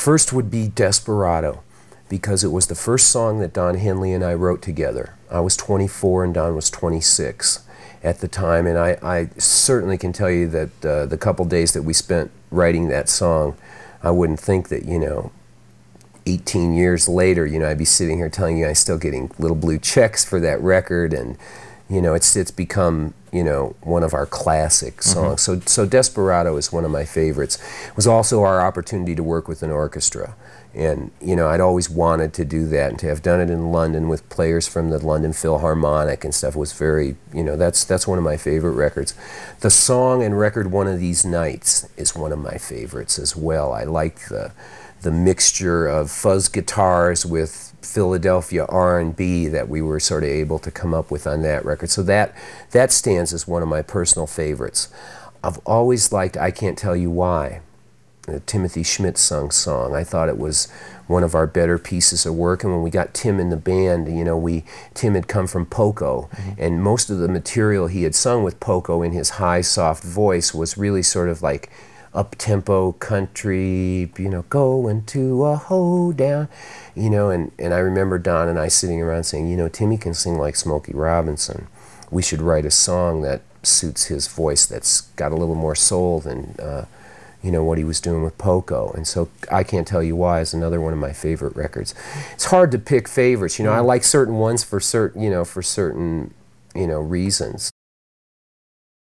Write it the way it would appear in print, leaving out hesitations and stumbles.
first would be Desperado, because it was the first song that Don Henley and I wrote together. I was 24 and Don was 26 at the time, and I certainly can tell you that the couple days that we spent writing that song, I wouldn't think that, 18 years later, I'd be sitting here telling you I'm still getting little blue checks for that record, and it's become one of our classic songs. So Desperado is one of my favorites. It was also our opportunity to work with an orchestra, and I'd always wanted to do that, and to have done it in London with players from the London Philharmonic and stuff was very, that's one of my favorite records. The song and record One of These Nights is one of my favorites as well. I like the mixture of fuzz guitars with Philadelphia R&B that we were sort of able to come up with on that record. So that stands as one of my personal favorites. I've always liked I Can't Tell You Why, the Timothy Schmidt sung song. I thought it was one of our better pieces of work, and when we got Tim in the band, Tim had come from Poco, and most of the material he had sung with Poco in his high, soft voice was really sort of like up-tempo country, going to a hoedown, and I remember Don and I sitting around saying, Timmy can sing like Smokey Robinson. We should write a song that suits his voice, that's got a little more soul than, what he was doing with Poco. And so I Can't Tell You Why is another one of my favorite records. It's hard to pick favorites. I like certain ones for certain, reasons.